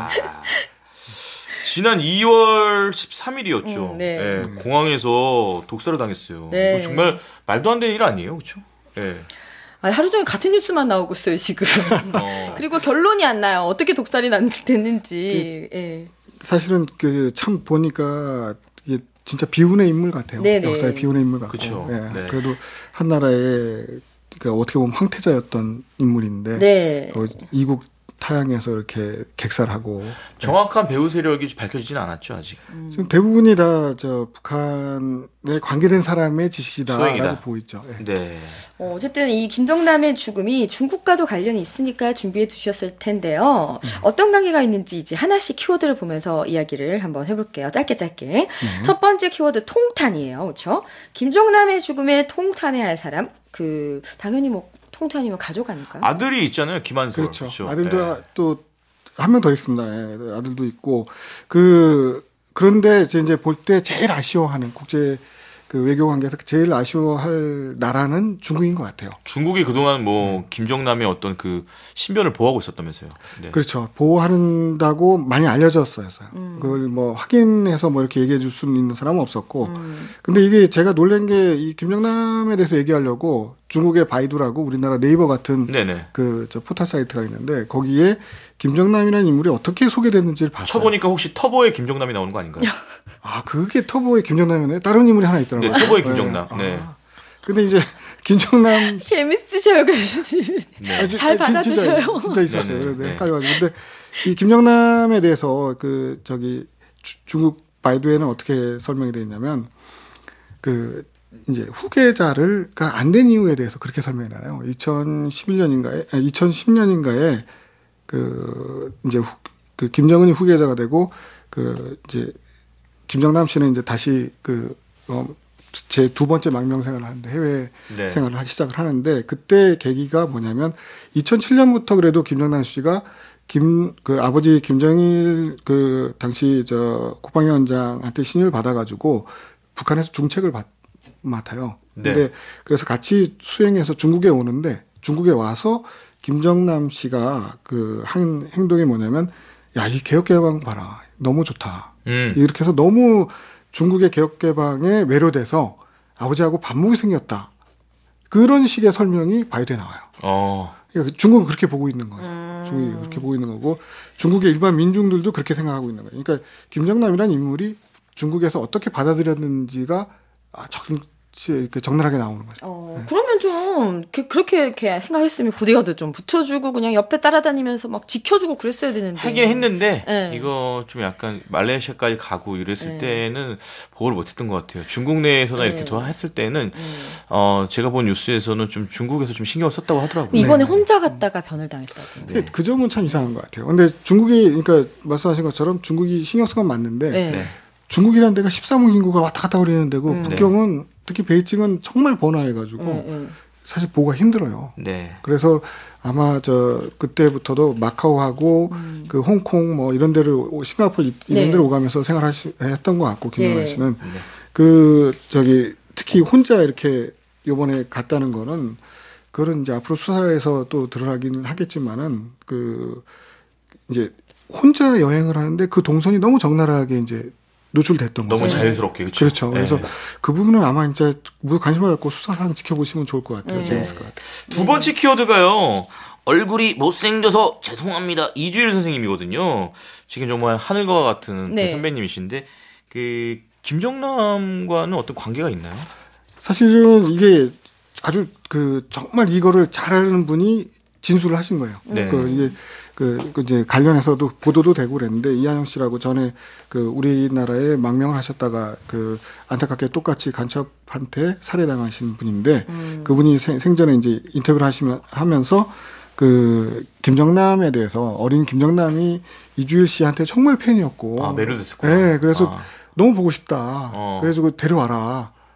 지난 2월 13일이었죠. 네. 공항에서 독살을 당했어요. 네. 이거 정말 말도 안 되는 일 아니에요, 그렇죠? 네. 하루 종일 같은 뉴스만 나오고 있어요, 지금. 그리고 결론이 안 나요. 어떻게 독살이 됐는지. 예. 사실은 그 참 보니까 이게 진짜 비운의 인물 같아요. 네네. 역사의 비운의 인물 같고. 그쵸. 예. 네. 그래도 한 나라의 그러니까 어떻게 보면 황태자였던 인물인데 네. 이국 타양에서 이렇게 객살하고 정확한 배후 세력이 밝혀지진 않았죠, 아직. 지금 대부분이 다 저 북한에 관계된 사람의 지시다라고 소행이다. 보이죠. 예. 네. 어쨌든 이 김정남의 죽음이 중국과도 관련이 있으니까 준비해 두셨을 텐데요. 어떤 관계가 있는지 이제 하나씩 키워드를 보면서 이야기를 한번 해볼게요. 짧게. 첫 번째 키워드 통탄이에요. 그렇죠? 김정남의 죽음에 통탄해야 할 사람. 당연히 뭐 통탄이면 가족 아닐까요? 아들이 있잖아요, 김한솔. 그렇죠. 그렇죠? 아들도 네. 또 한 명 더 있습니다. 예, 아들도 있고 그런데 이제 볼 때 제일 아쉬워하는 국제 그 외교 관계에서 제일 아쉬워할 나라는 중국인 것 같아요. 중국이 그동안 뭐 김정남의 어떤 그 신변을 보호하고 있었다면서요. 네. 그렇죠. 보호한다고 많이 알려졌어요. 그걸 뭐 확인해서 뭐 이렇게 얘기해 줄 수 있는 사람은 없었고. 근데 이게 제가 놀란 게 이 김정남에 대해서 얘기하려고 중국의 바이두라고 우리나라 네이버 같은 네네. 저 포털 사이트가 있는데 거기에 김정남이라는 인물이 어떻게 소개됐는지를 봤어요. 쳐보니까 혹시 터보의 김정남이 나오는 거 아닌가요? 아, 그게 터보의 김정남이네. 다른 인물이 하나 있더라고요. 네, 터보의 김정남. 네. 근데 이제 김정남 재밌으셔요, 교수님. 네. 잘 받아주셔요. 진짜 있었어요. 네네. 그래서 헷갈려가지고. 근데 이 김정남에 대해서 중국 바이두에는 어떻게 설명이 되어 있냐면 이제 후계자가 안 된 이유에 대해서 그렇게 설명이 나요. 2010년인가에 이제 김정은이 후계자가 되고 이제 김정남 씨는 이제 다시 제 두 번째 망명 생활을 하는데 해외 네. 생활을 시작을 하는데 그때 계기가 뭐냐면 2007년부터 그래도 김정남 씨가 아버지 김정일 당시 국방위원장한테 신임을 받아가지고 북한에서 중책을 맡아요. 네. 근데 그래서 같이 수행해서 중국에 오는데 중국에 와서 김정남 씨가 한 행동이 뭐냐면 이 개혁개방 봐라. 너무 좋다. 이렇게 해서 너무 중국의 개혁개방에 매료돼서 아버지하고 반목이 생겼다. 그런 식의 설명이 바이두에 나와요. 그러니까 중국은 그렇게 보고 있는 거예요. 중국이 그렇게 보고 있는 거고 중국의 일반 민중들도 그렇게 생각하고 있는 거예요. 그러니까 김정남이라는 인물이 중국에서 어떻게 받아들였는지가 이렇게 적나라하게 나오는 거죠. 그러면 좀 그렇게 생각했으면 보디가드 좀 붙여주고 그냥 옆에 따라다니면서 막 지켜주고 그랬어야 되는데. 하긴 했는데 네. 이거 좀 약간 말레이시아까지 가고 이랬을 네. 때는 보호를 못했던 것 같아요. 중국 내에서나 네. 이렇게 했을 때는 제가 본 뉴스에서는 좀 중국에서 좀 신경을 썼다고 하더라고요. 이번에 네. 혼자 갔다가 변을 당했다고. 네. 그 점은 참 이상한 것 같아요. 근데 중국이 그러니까 말씀하신 것처럼 중국이 신경 쓴 건 맞는데 네. 네. 중국이라는 데가 13억 인구가 왔다 갔다 거리는 데고 북경은 특히 베이징은 정말 번화해가지고 사실 보기가 힘들어요. 네. 그래서 아마 그때부터도 마카오하고 홍콩 뭐 이런 데를 싱가포르 이런 네. 데를 오가면서 생활했던 것 같고 김정은 네. 씨는 네. 특히 혼자 이렇게 요번에 갔다는 거는 그거는 이제 앞으로 수사에서 또 드러나긴 하겠지만은 이제 혼자 여행을 하는데 그 동선이 너무 적나라하게 이제 노출됐던 거죠. 너무 자연스럽게 그렇죠. 그렇죠. 그래서 그 부분은 아마 진짜 모두 관심을 갖고 수사상 지켜보시면 좋을 것 같아요. 재밌을 것 같아요. 두 번째 키워드가요. 얼굴이 못생겨서 죄송합니다. 이주일 선생님이거든요. 지금 정말 하늘과 같은 네. 선배님이신데 김정남과는 어떤 관계가 있나요? 사실은 이게 아주 정말 이거를 잘하는 분이 진술을 하신 거예요. 네. 이게 이제 관련해서도 보도도 되고 그랬는데 이한영 씨라고 전에 우리나라에 망명을 하셨다가 안타깝게 똑같이 간첩한테 살해당하신 분인데 그분이 생전에 이제 인터뷰를 하면서 김정남에 대해서 어린 김정남이 이주일 씨한테 정말 팬이었고 매료됐었구나. 네, 그래서 너무 보고 싶다. 그래서 데려와라.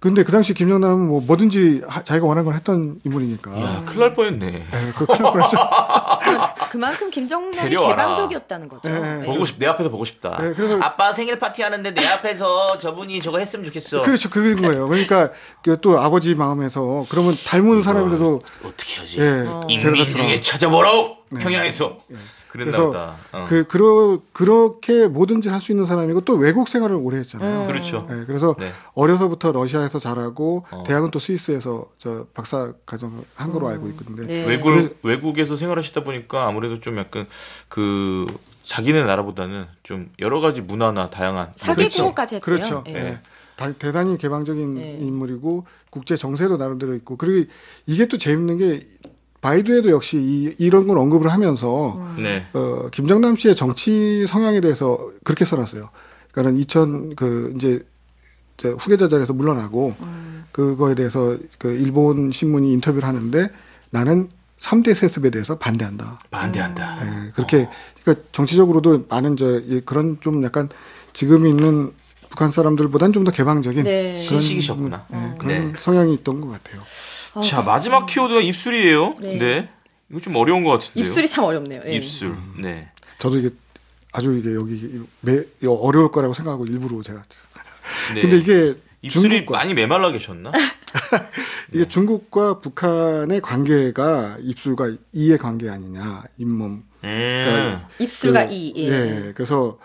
근데 그 당시 김정남은 뭐 뭐든지 자기가 원하는 걸 했던 인물이니까. 야, 큰일 날 뻔했네. 네, 큰일 날 뻔했죠. 그만큼 김정남이 데려와라. 개방적이었다는 거죠. 네. 보고 내 앞에서 보고 싶다. 네, 그래서 아빠 생일 파티 하는데 내 앞에서 저분이 저거 했으면 좋겠어. 그렇죠, 그런 거예요. 그러니까 또 아버지 마음에서 그러면 닮은 사람이라도 어떻게 하지? 예, 인민 중에 찾아보라고 평양에서. 그랬나 그래서 보다. 그렇게 뭐든지 할 수 있는 사람이고 또 외국 생활을 오래 했잖아요. 그렇죠. 네, 그래서 네. 어려서부터 러시아에서 자라고 대학은 또 스위스에서 저 박사 과정을 한 거로 알고 있거든요. 네. 외국에서 생활하시다 보니까 아무래도 좀 약간 그 자기네 나라보다는 좀 여러 가지 문화나 다양한 사개국어까지 했대요. 그렇죠. 예. 네. 대단히 개방적인 네. 인물이고 국제 정세도 나름대로 있고 그리고 이게 또 재밌는 게 바이두에도 역시 이런 걸 언급을 하면서 네. 김정남 씨의 정치 성향에 대해서 그렇게 써놨어요. 그러니까는 이제 후계자 자리에서 물러나고 그거에 대해서 그 일본 신문이 인터뷰를 하는데 나는 3대 세습에 대해서 반대한다. 반대한다. 네, 그렇게 그러니까 정치적으로도 많은 그런 좀 약간 지금 있는 북한 사람들보다는 좀 더 개방적인 네. 그런, 신식이셨구나. 그런 네. 성향이 있던 것 같아요. 자, 마지막 키워드가 입술이에요. 네. 네. 이거 좀 어려운 것 같은데요. 입술이 참 어렵네요. 예. 입술. 네. 저도 이게 아주 이게 여기 어려울 거라고 생각하고 일부러 제가. 네. 근데 이게 입술이 중국과 많이 메말라 계셨나? 이게 중국과 북한의 관계가 입술과 이의 관계 아니냐 잇몸. 그러니까 입술과 이. 예. 예. 그래서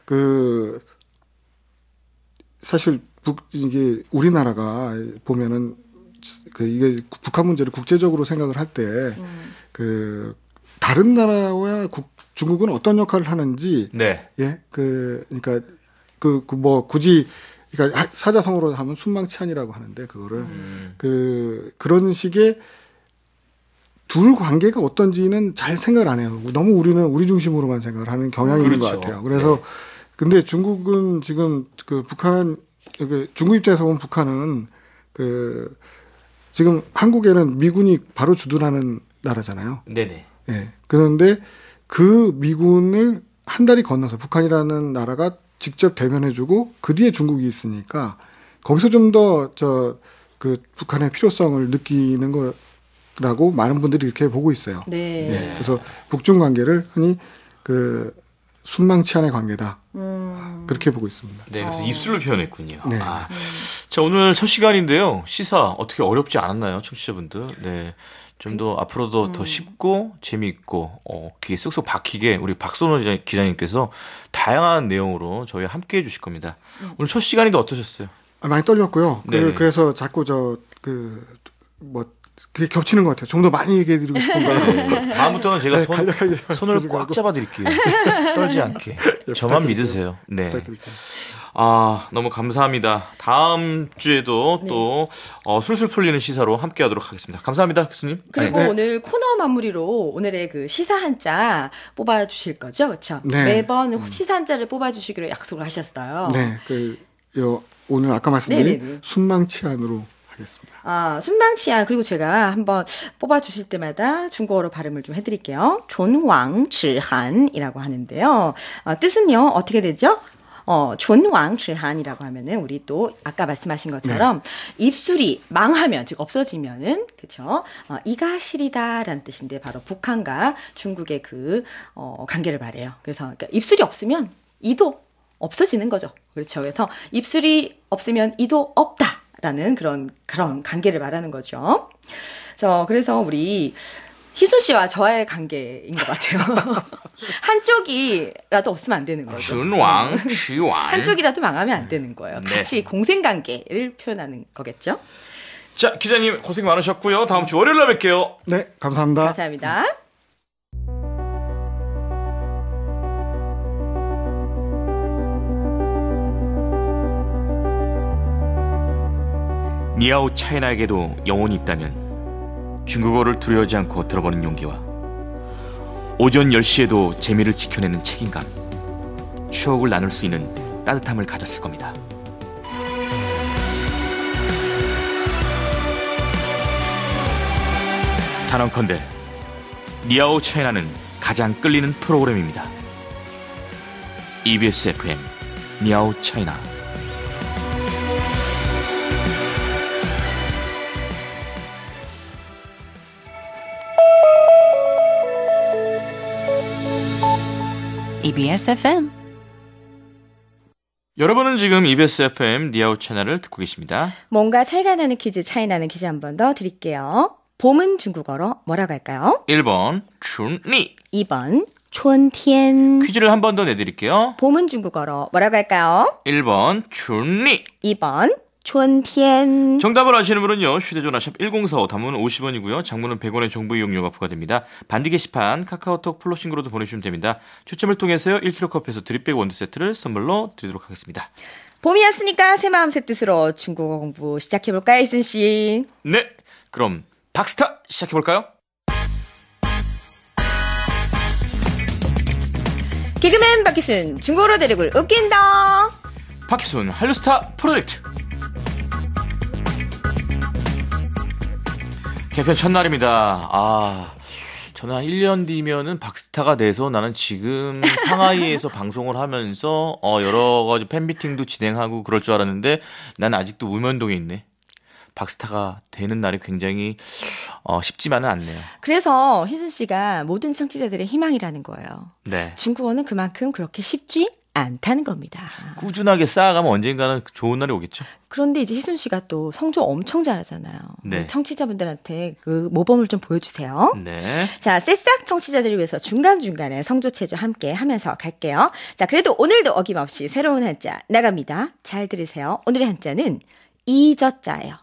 사실 이게 우리나라가 보면은 이게 북한 문제를 국제적으로 생각을 할 때 다른 나라와 중국은 어떤 역할을 하는지 네. 예. 그러니까 뭐 굳이 그러니까 사자성어로 하면 순망치안이라고 하는데 그거를 그런 식의 둘 관계가 어떤지는 잘 생각을 안 해요. 너무 우리는 우리 중심으로만 생각을 하는 경향이 있는 것 같아요. 그래서 근데 중국은 지금 중국 입장에서 보면 북한은 지금 한국에는 미군이 바로 주둔하는 나라잖아요. 네네. 예. 그런데 그 미군을 한 다리 건너서 북한이라는 나라가 직접 대면해주고 그 뒤에 중국이 있으니까 거기서 좀 더 북한의 필요성을 느끼는 거라고 많은 분들이 이렇게 보고 있어요. 네. 예. 그래서 북중 관계를 흔히 순망치안의 관계다. 그렇게 보고 있습니다. 네, 그래서 입술로 표현했군요. 네. 자, 오늘 첫 시간인데요. 시사 어떻게 어렵지 않았나요, 청취자분들? 네. 좀 더 앞으로도 더 쉽고 재미있고 귀에 쏙쏙 박히게 우리 박선호 기자님께서 다양한 내용으로 저희와 함께 해주실 겁니다. 오늘 첫 시간인데 어떠셨어요? 많이 떨렸고요. 네네. 그래서 자꾸 그게 겹치는 것 같아요. 좀 더 많이 얘기해드리고 싶은 거예요. 네. 다음부터는 제가 간략하게 손을 말씀드리고 꽉 잡아드릴게요. 떨지 않게. 저만 믿으세요. 네. 부탁드릴게요. 너무 감사합니다. 다음 주에도 또 술술 풀리는 시사로 함께하도록 하겠습니다. 감사합니다, 교수님. 그리고 네. 오늘 코너 마무리로 오늘의 그 시사 한자 뽑아주실 거죠, 그렇죠? 네. 매번 시사 한자를 뽑아주시기로 약속을 하셨어요. 네, 오늘 아까 말씀드린 네네네. 순망치안으로 하겠습니다. 순망치안 그리고 제가 한번 뽑아주실 때마다 중국어로 발음을 좀 해드릴게요. 존왕치한이라고 하는데요. 뜻은요 어떻게 되죠? 존왕치한이라고 하면은 우리 또 아까 말씀하신 것처럼 입술이 망하면 즉 없어지면은 그렇죠. 이가 시리다라는 뜻인데 바로 북한과 중국의 관계를 말해요. 그래서 그러니까 입술이 없으면 이도 없어지는 거죠. 그렇죠. 그래서 입술이 없으면 이도 없다라는 그런 관계를 말하는 거죠. 그래서 우리 희순 씨와 저의 관계인 것 같아요. 한쪽이라도 없으면 안 되는 거죠. 준왕, 취완. 한쪽이라도 망하면 안 되는 거예요. 네. 같이 공생관계를 표현하는 거겠죠. 자, 기자님 고생 많으셨고요. 다음 주 월요일에 뵐게요. 네, 감사합니다. 감사합니다. 니아오 차이나에게도 영혼이 있다면 중국어를 두려워하지 않고 들어보는 용기와 오전 10시에도 재미를 지켜내는 책임감, 추억을 나눌 수 있는 따뜻함을 가졌을 겁니다. 단언컨대 니아오 차이나는 가장 끌리는 프로그램입니다. EBS FM 니아오 차이나. TBS FM. 여러분은 지금 EBS FM 니아웃 채널을 듣고 계십니다. 뭔가 차이가 나는 퀴즈, 차이 나는 퀴즈 한 번 더 드릴게요. 봄은 중국어로 뭐라고 할까요? 1번 춘리. 2번 촌티엔. 퀴즈를 한 번 더 내드릴게요. 봄은 중국어로 뭐라고 할까요? 1번 춘리. 2번 촌티엔. 정답을 아시는 분은요. 휴대전화 샵 1045 단문은 50원이고요. 장문은 100원의 정보 이용료가 부과됩니다. 반디 게시판 카카오톡 플러싱으로도 보내주시면 됩니다. 추첨을 통해서요. 1kg 커피에서 드립백 원두 세트를 선물로 드리도록 하겠습니다. 봄이었으니까 새 마음 새 뜻으로 중국어 공부 시작해볼까요, 이순 씨? 네, 그럼 박스타 시작해볼까요? 개그맨 박희순, 중국어로 대륙을 웃긴다. 박희순 한류스타 프로젝트 개편 첫날입니다. 저는 한 1년 뒤면은 박스타가 돼서 나는 지금 상하이에서 방송을 하면서 여러 가지 팬미팅도 진행하고 그럴 줄 알았는데 난 아직도 우면동에 있네. 박스타가 되는 날이 굉장히 쉽지만은 않네요. 그래서 희순 씨가 모든 청취자들의 희망이라는 거예요. 네. 중국어는 그만큼 그렇게 쉽지 않다는 겁니다. 꾸준하게 쌓아가면 언젠가는 좋은 날이 오겠죠. 그런데 이제 희순 씨가 또 성조 엄청 잘하잖아요. 네. 우리 청취자분들한테 그 모범을 좀 보여주세요. 네. 자, 새싹 청취자들을 위해서 중간중간에 성조 체조 함께 하면서 갈게요. 자, 그래도 오늘도 어김없이 새로운 한자 나갑니다. 잘 들으세요. 오늘의 한자는 이저자예요.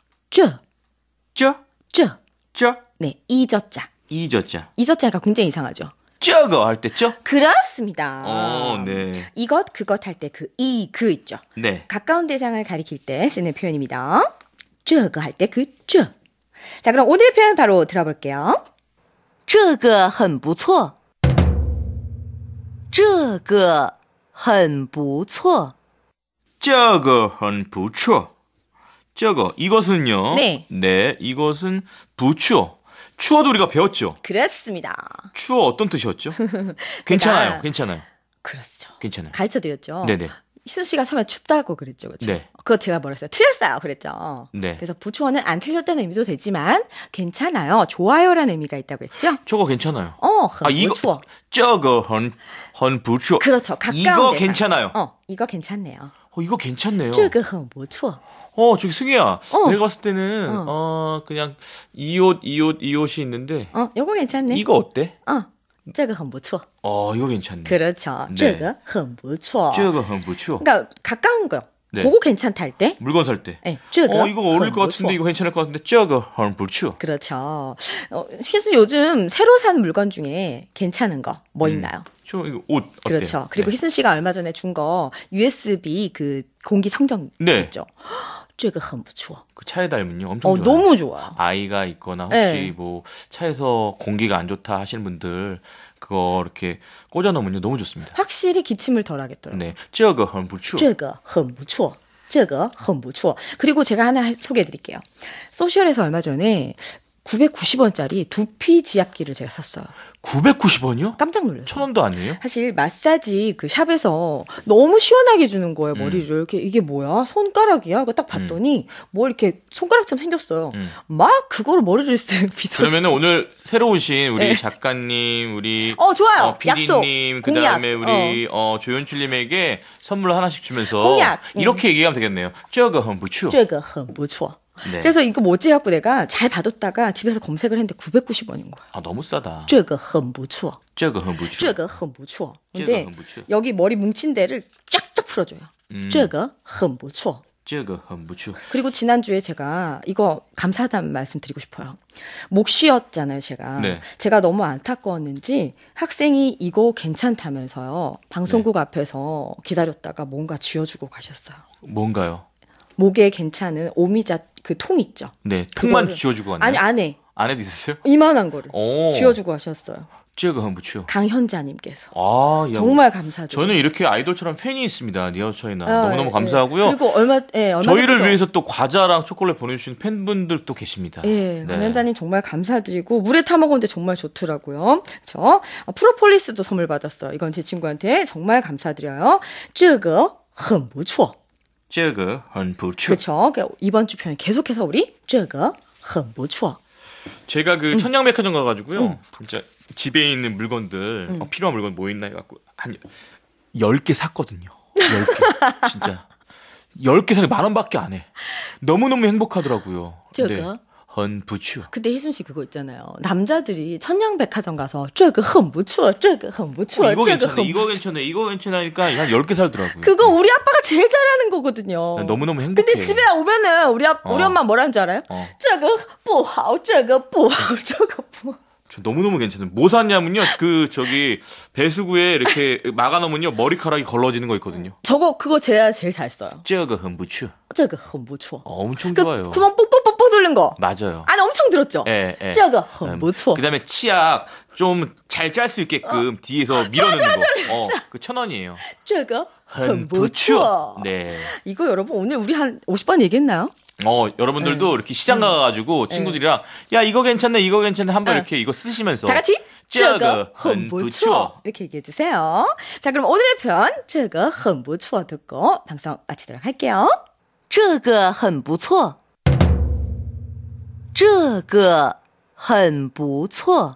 쯔. 네, 이저자. 이저자. 이저자가 굉장히 이상하죠. 저거 할 때죠? 그렇습니다. 네. 이것, 그것 할 때 그 있죠. 네. 가까운 대상을 가리킬 때 쓰는 표현입니다. 这个 할 때 그 这. 자, 그럼 오늘의 표현 바로 들어볼게요. 这个很不错这个很不错这个很不错. 저거 이것은요. 네. 이것은 부추어. 추어도 우리가 배웠죠. 그렇습니다. 추어 어떤 뜻이었죠? 괜찮아요. 괜찮아요. 그렇죠. 괜찮아요. 가르쳐드렸죠. 네네. 희순 씨가 처음에 춥다고 그랬죠. 그렇죠? 네. 그거 제가 뭐라 했어요? 틀렸어요. 그랬죠. 네. 그래서 부추어는 안 틀렸다는 의미도 되지만 괜찮아요. 좋아요라는 의미가 있다고 했죠. 저거 괜찮아요. 이거 저거很不错. 그렇죠. 가까운 이거 대상. 괜찮아요. 이거 괜찮네요. 이거 괜찮네요. 这个很不错. 저기 승희야. 내가 봤을 때는 그냥 이 옷이 있는데 요거 괜찮네. 이거 어때? 这个很不错. 이거 괜찮네. 그렇죠. 네. 这个很不错. 这个很不错. 그러니까 가까운 거. 네. 보고 괜찮다 할 때. 물건 살 때. 네, 这个 이거 어울릴 것 很不错. 같은데 이거 괜찮을 것 같은데 这个很不错. 그렇죠. 희수 요즘 새로 산 물건 중에 괜찮은 거 뭐 있나요? 저 이거 옷 어때요? 그렇죠. 그리고 네. 희순 씨가 얼마 전에 준 거 USB 그 공기 청정 네. 있죠. 这个很不错. 그 차에 달면요 엄청 좋아요. 너무 좋아요. 아이가 있거나 혹시 네. 뭐 차에서 공기가 안 좋다 하시는 분들 그거 이렇게 꽂아 놓으면요 너무 좋습니다. 확실히 기침을 덜 하겠더라고요. 네, 这个很不错. 这个很不错. 这个很不错. 그리고 제가 하나 소개해 드릴게요. 소셜에서 얼마 전에 990원짜리 두피 지압기를 제가 샀어요. 990원이요? 깜짝 놀랐어요. 1,000원도 아니에요? 사실 마사지 그 샵에서 너무 시원하게 주는 거예요, 머리를. 이렇게 이게 뭐야? 손가락이야? 그거 딱 봤더니 뭐 이렇게 손가락처럼 생겼어요. 막 그거로 머리를 쓱 빗어주고. 그러면은 오늘 새로 오신 우리 네. 작가님, 우리 좋아요. PD님, 약속. 그다음에 공약. 우리 조연출님에게 선물 하나씩 주면서 공약. 이렇게 얘기하면 되겠네요. 这个很不错. 这个很不错. 네. 그래서 이거 뭐지 갖고 내가 잘 받았다가 집에서 검색을 했는데 990원인 거예요. 너무 싸다. 这个很不错. 这个很不错. 这个很不错. 这个 근데 很不错. 여기 머리 뭉친 데를 쫙쫙 풀어줘요. 这个很不错. 这个很不错. 그리고 지난주에 제가 이거 감사하다는 말씀 드리고 싶어요. 목 쉬었잖아요, 제가. 네. 제가 너무 안타까웠는지 학생이 이거 괜찮다면서요. 방송국 앞에서 기다렸다가 뭔가 쥐어주고 가셨어요. 뭔가요? 목에 괜찮은 오미자 그 통 있죠. 네, 통만 그거를- 쥐어주고 왔나요? 아니, 안에. 안에도 있었어요? 이만한 거를 오. 쥐어주고 하셨어요. 这个很不错. 강현자님께서. 야, 정말 감사드려요. 저는 이렇게 아이돌처럼 팬이 있습니다. 니아웃차이나 너무너무 예, 감사하고요. 그리고 얼마 저희를 전부터- 위해서 또 과자랑 초콜릿 보내주신 팬분들도 계십니다. 예, 네. 강현자님 정말 감사드리고 물에 타 먹었는데 정말 좋더라고요. 저 프로폴리스도 선물 받았어요. 이건 제 친구한테 정말 감사드려요. 这个很不错. 这个很不错. 그렇죠. 이번 주 표현 계속해서 우리 这个很不错. 제가 그 천양백화점 가가지고요. 진짜 집에 있는 물건들 필요한 물건 뭐 있나 해갖고 한 10개 샀거든요. 10개. 진짜. 10개 사니 10,000원밖에 안 해. 너무너무 행복하더라고요. 저거? 헌 부추. 근데 희순 씨 그거 있잖아요. 남자들이 천냥백화점 가서 这个很不错, 这个很不错, 이거 这个 괜찮네, 很 이거 괜찮네, 이거 괜찮으니까 한 10개 살더라고요. 그거 우리 아빠가 제일 잘하는 거거든요. 너무너무 행복해. 근데 집에 오면은 우리 엄마 뭐라는 줄 알아요? 这个不好,这个不好,这个不好. 저 너무너무 괜찮아요. 뭐 샀냐면요. 배수구에 이렇게 막아놓으면요. 머리카락이 걸러지는 거 있거든요. 그거 제가 제일 잘 써요. 这个很不错. 这个很不错. 엄청 좋아요. 구멍 뽁뽁뽁뽁 뚫는 거. 맞아요. 안에 엄청 들었죠? 예. 这个很不错. 그 다음에 치약 좀 잘 짤 수 있게끔 뒤에서 밀어넣는 거. 그 1,000원이에요. 这个很不错. 네. 이거 여러분 오늘 우리 한 50번 얘기했나요? 여러분들도 이렇게 시장 가가지고 친구들이랑 야 이거 괜찮네 이거 괜찮네 한번 이렇게 이거 쓰시면서 다 같이 这个很不错 부추. 이렇게 얘기해 주세요. 자, 그럼 오늘의 편 这个很不错 듣고 방송 마치도록 할게요. 这个很不错，这个很不错。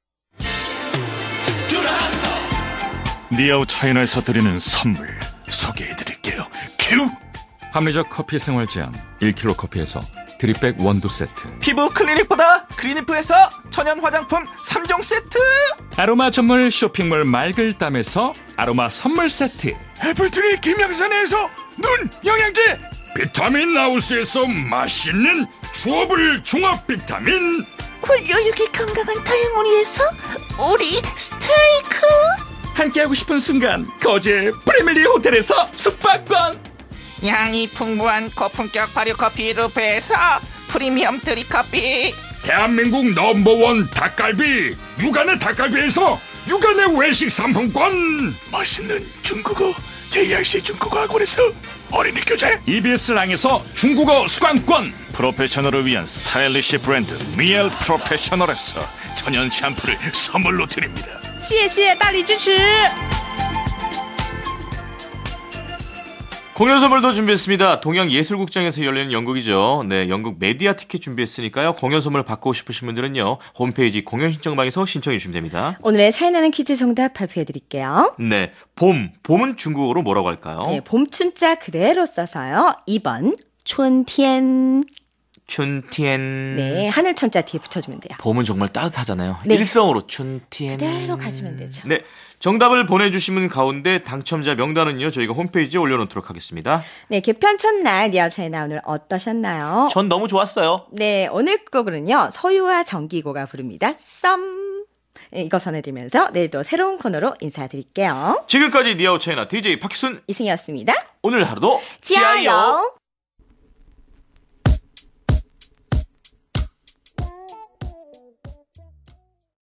니아우 차이나에서 드리는 선물 소개해드릴게요. 큐! 합리적 커피 생활 제한 1kg 커피에서 드립백 원두 세트, 피부 클리닉보다 클리니프에서 천연 화장품 3종 세트. 아로마 전문 쇼핑몰 맑을땀에서 아로마 선물 세트, 애플트리 김양산에서 눈 영양제, 비타민 하우스에서 맛있는 주어블 종합 비타민, 홀요육이 건강한 다양오리에서 오리 스테이크. 함께하고 싶은 순간 거제 프리밀리 호텔에서 숙박권, 향이 풍부한 고품격 발효 커피 루페에서 프리미엄 드립커피, 대한민국 넘버원 닭갈비 육안의 닭갈비에서 육안의 외식 상품권, 맛있는 중국어 JRC 중국어 학원에서 어린이 교재, EBS 랑에서 중국어 수강권, 프로페셔널을 위한 스타일리시 브랜드 미엘 프로페셔널에서 천연 샴푸를 선물로 드립니다. 谢谢大力支持. 공연 선물도 준비했습니다. 동양예술국장에서 열리는 연극이죠. 네, 연극 메디아 티켓 준비했으니까요. 공연 선물 받고 싶으신 분들은요. 홈페이지 공연 신청방에서 신청해 주시면 됩니다. 오늘의 차이나는 퀴즈 정답 발표해 드릴게요. 네, 봄은 중국어로 뭐라고 할까요? 네, 봄춘자 그대로 써서요. 2번 春天. 춘티엔. 네, 하늘 천자 뒤에 붙여주면 돼요. 봄은 정말 따뜻하잖아요. 네. 일성으로 춘티엔. 그대로 가시면 되죠. 네, 정답을 보내주신 분 가운데 당첨자 명단은요. 저희가 홈페이지에 올려놓도록 하겠습니다. 네, 개편 첫날 니아 차이나 오늘 어떠셨나요? 전 너무 좋았어요. 네, 오늘 곡은요. 서유와 정기고가 부릅니다. 썸. 네, 이거 전해드리면서 내일도 새로운 코너로 인사드릴게요. 지금까지 니아우 차이나 DJ 박희순 이승이었습니다. 오늘 하루도 지아요.